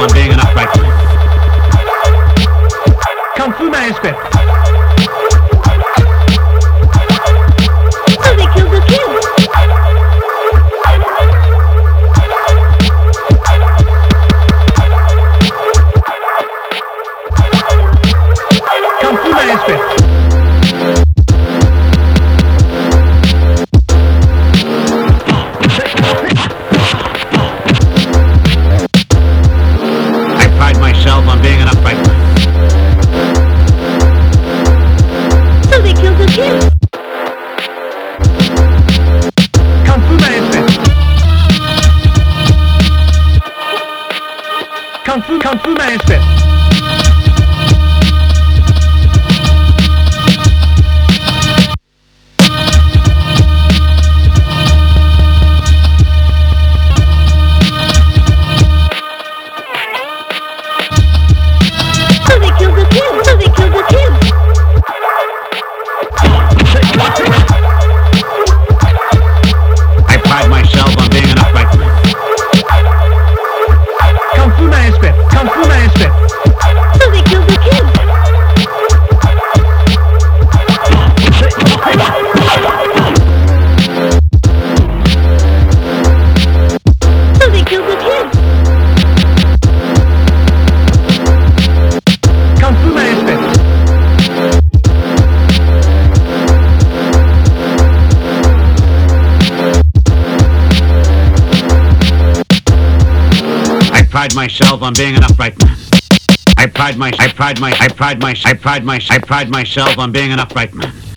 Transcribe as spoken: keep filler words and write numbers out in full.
on being an upright man. Kung Fu Master. So they killed the kid. Kung Fu Master. Myself on being an upright man. So they killed the kid. Kung Fu Master. Kung Fu Kung Fu Master. So they killed the kid. So they killed the kid. I pride myself on being an upright man. Kung Fu Master. Kung Fu Master. So they killed the kid. So they killed the kid. Kung Fu Master. I pride myself on being an upright man. I pride my I pride my I pride my I pride my I pride myself on being an upright man.